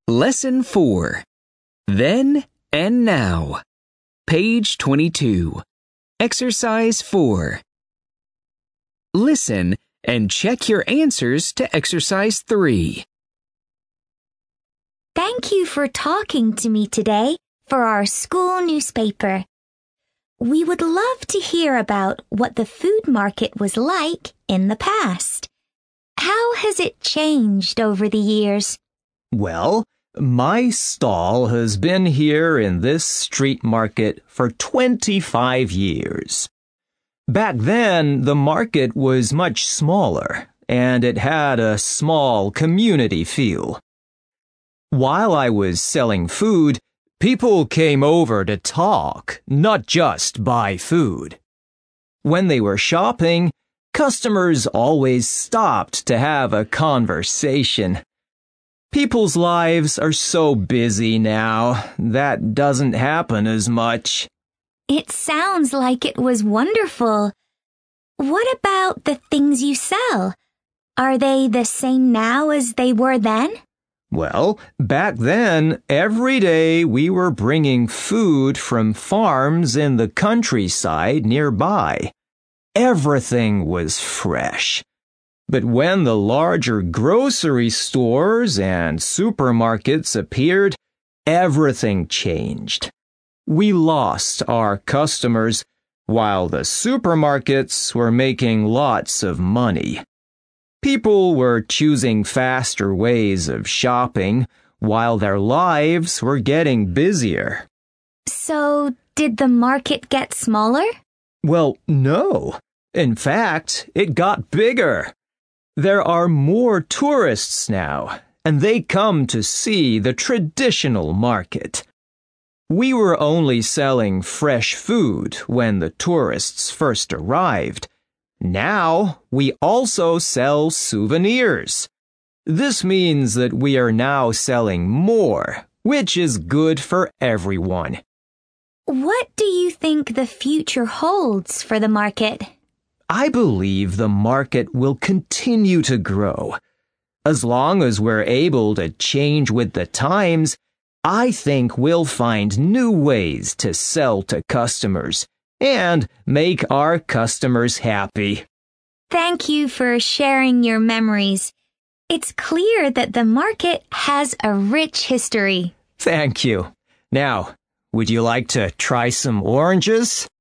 Lesson 4. Then and Now. Page 22. Exercise 4. Listen and check your answers to Exercise 3. Thank you for talking to me today for our school newspaper. We would love to hear about what the food market was like in the past. How has it changed over the years? Well, my stall has been here in this street market for 25 years. Back then, the market was much smaller, and it had a small community feel. While I was selling food, people came over to talk, not just buy food. When they were shopping, customers always stopped to have a conversation. People's lives are so busy now, that doesn't happen as much. It sounds like it was wonderful. What about the things you sell? Are they the same now as they were then? Well, back then, every day we were bringing food from farms in the countryside nearby. Everything was fresh. But when the larger grocery stores and supermarkets appeared, everything changed. We lost our customers, while the supermarkets were making lots of money. People were choosing faster ways of shopping, while their lives were getting busier. So, did the market get smaller? Well, no. In fact, it got bigger. There are more tourists now, and they come to see the traditional market. We were only selling fresh food when the tourists first arrived. Now, we also sell souvenirs. This means that we are now selling more, which is good for everyone. What do you think the future holds for the market? I believe the market will continue to grow. As long as we're able to change with the times, I think we'll find new ways to sell to customers and make our customers happy. Thank you for sharing your memories. It's clear that the market has a rich history. Thank you. Now, would you like to try some oranges?